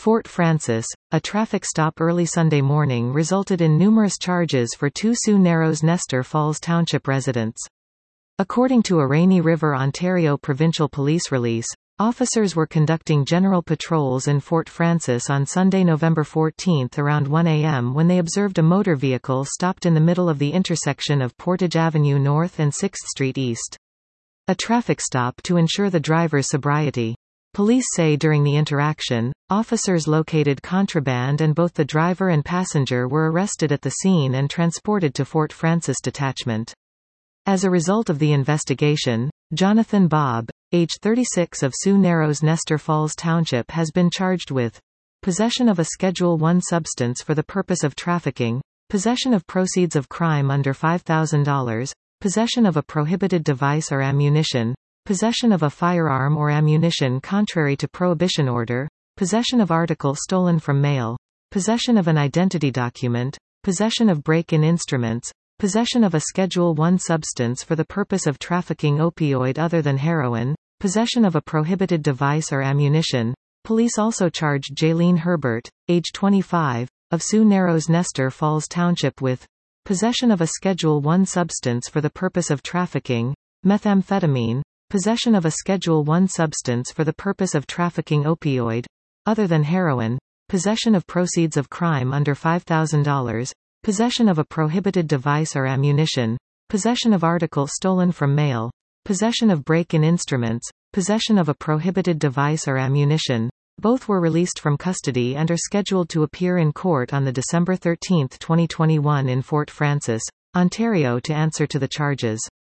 Fort Frances, a traffic stop early Sunday morning resulted in numerous charges for two Sioux Narrows Nestor Falls Township residents. According to a Rainy River, Ontario Provincial Police release, officers were conducting general patrols in Fort Frances on Sunday, November 14 around 1 a.m. when they observed a motor vehicle stopped in the middle of the intersection of Portage Avenue North and 6th Street East. A traffic stop to ensure the driver's sobriety. Police say during the interaction, officers located contraband and both the driver and passenger were arrested at the scene and transported to Fort Frances Detachment. As a result of the investigation, Jonathan Bobb, age 36 of Sioux Narrows Nestor Falls Township, has been charged with possession of a Schedule I substance for the purpose of trafficking, possession of proceeds of crime under $5,000, possession of a prohibited device or ammunition, possession of a firearm or ammunition contrary to prohibition order, possession of article stolen from mail, possession of an identity document, possession of break-in instruments, possession of a Schedule I substance for the purpose of trafficking opioid other than heroin, possession of a prohibited device or ammunition. Police also charged Jaylene Herbert, age 25, of Sioux Narrows Nestor Falls Township with possession of a Schedule I substance for the purpose of trafficking, methamphetamine, possession of a Schedule I substance for the purpose of trafficking opioid, other than heroin, possession of proceeds of crime under $5,000, possession of a prohibited device or ammunition, possession of article stolen from mail, possession of break-in instruments, possession of a prohibited device or ammunition. Both were released from custody and are scheduled to appear in court on December 13, 2021 in Fort Frances, Ontario to answer to the charges.